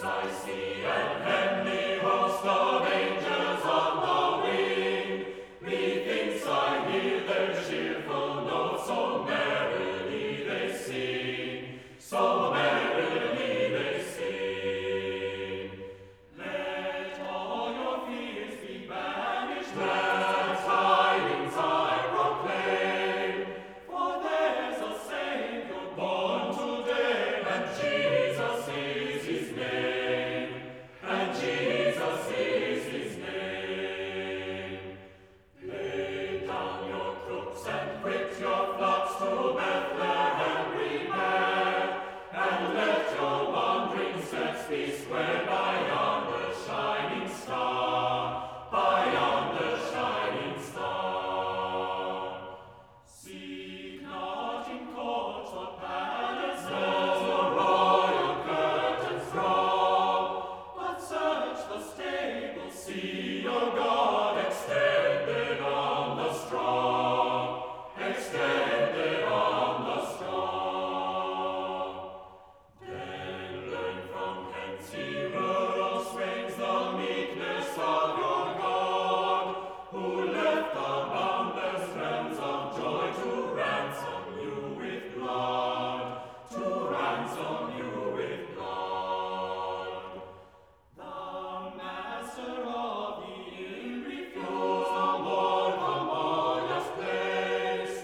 I see an heavenly host of angels on the wing. Methinks I hear their cheerful notes, so merrily they sing, so merrily they sing. Let all your fears be banished, glad tidings I proclaim, for there's a Saviour born today, and Jesus is his name, and Jesus is his name. Lay down your crooks and quit your flocks to Bethlehem repair, and let your wandering steps be squared by yonder shining star, by yonder shining star. Seek not in courts or palaces or royal curtains draw, but search the stable, see your God extended on the straw, extended on the straw. Then learn from hence, ye rural swains, the meekness of your God, who left the boundless realms of joy to ransom you with blood, to ransom you with blood. The master of the inn refused the modest place,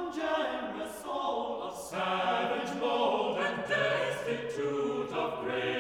ungenerous soul of savage mold and destitute of grace.